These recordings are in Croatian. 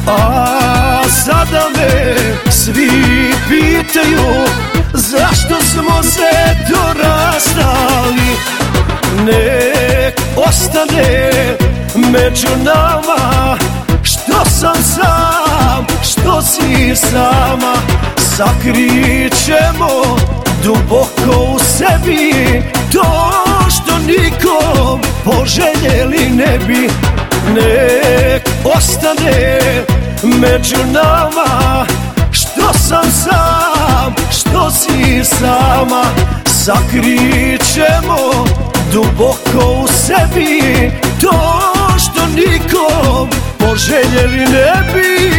A sada me svi pitaju zašto smo se dorastali. Nek ostane među nama što sam sam, što si sama. Sakrit ćemo duboko u sebi to što nikom poželjeli ne bi. Nek ostane među nama što sam sam, što si sama. Sakrit ćemo duboko u sebi to što nikom poželjeli ne bi.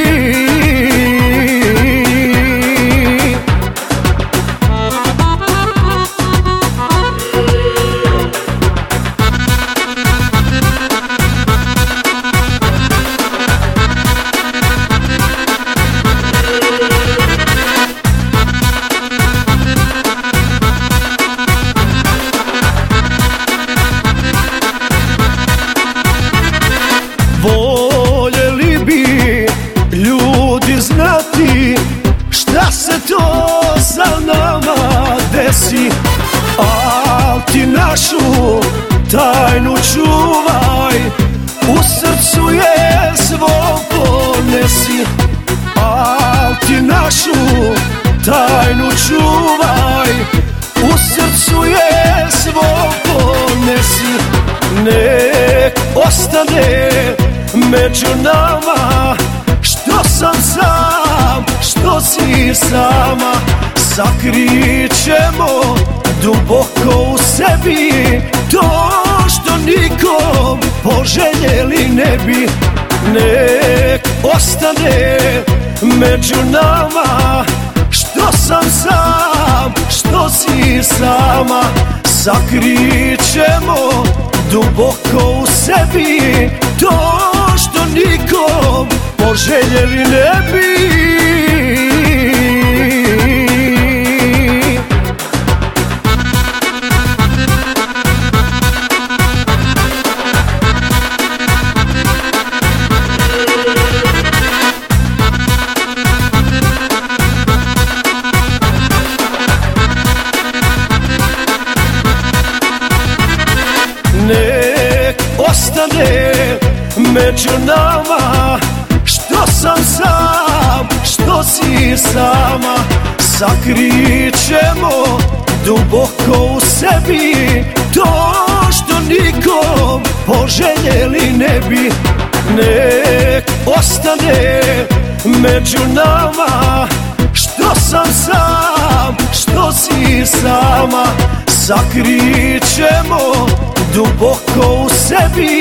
Voljeli bi ljudi znati šta se to sa nama desi, al ti našu tajnu čuvaj, u srcu je svom ponesi. Al ti našu tajnu čuvaj, u srcu je svom ponesi. Nek ostane među nama što sam sam, što si sama. Sakrit ćemo duboko u sebi to što nikom poželjeli ne bi. Nek ostane među nama što sam sam, što si sama. Sakrit ćemo duboko u sebi to što nikom poželjeli ne bi. Nek ostane među nama što sam sam, što si sama. Sakrit ćemo duboko u sebi to što nikom poželjeli ne bi. Nek ostane među nama što sam sam, što si sama. Sakrit ćemo duboko u sebi